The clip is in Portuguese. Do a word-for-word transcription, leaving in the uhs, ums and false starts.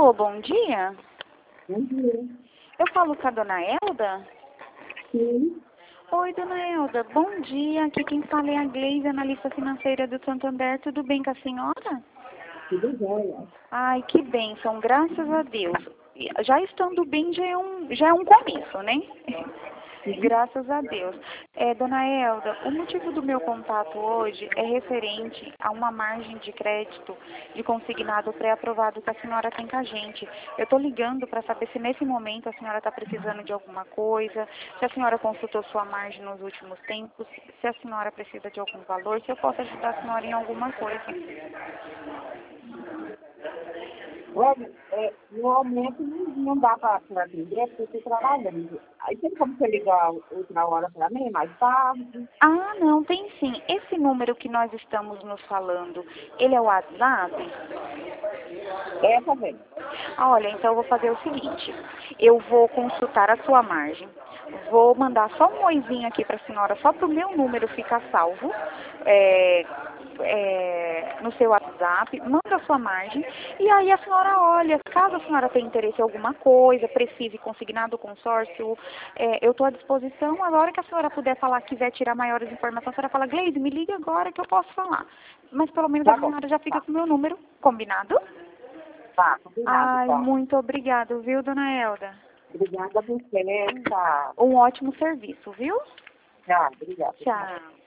Alô, bom dia. Bom dia. Eu falo com a dona Elda? Sim. Oi, dona Elda. Bom dia. Aqui quem fala é a Gleise, analista financeira do Santander. Tudo bem com a senhora? Tudo jóia. Ai, que bênção. Graças a Deus. Já estando bem já é um, já é um começo, né? Graças a Deus. É, dona Elda, o motivo do meu contato hoje é referente a uma margem de crédito de consignado pré-aprovado que a senhora tem com a gente. Eu estou ligando para saber se nesse momento a senhora está precisando de alguma coisa, se a senhora consultou sua margem nos últimos tempos, se a senhora precisa de algum valor, se eu posso ajudar a senhora em alguma coisa. Olha, é, no momento não, não dá para atender, porque eu estou trabalhando. Aí tem como você ligar outra hora para mim, mais tarde? Ah, não, tem sim. Esse número que nós estamos nos falando, ele é o WhatsApp? É, tá bem. Ah, olha, então eu vou fazer o seguinte, eu vou consultar a sua margem, vou mandar só um oizinho aqui para a senhora, só para o meu número ficar salvo, é, é, no seu WhatsApp, manda a sua margem, e aí a senhora olha, caso a senhora tenha interesse em alguma coisa, precise consignar do consórcio, é, eu estou à disposição, a hora que a senhora puder falar, quiser tirar maiores informações, a senhora fala, Gleise, me liga agora que eu posso falar, mas pelo menos Tá a bom. senhora já fica Tá, com o meu número, combinado? tá, combinado, Ai, então. muito obrigado, viu, dona Elda? Obrigada a você. Tá, Um ótimo serviço, viu? tá, obrigada. Tchau.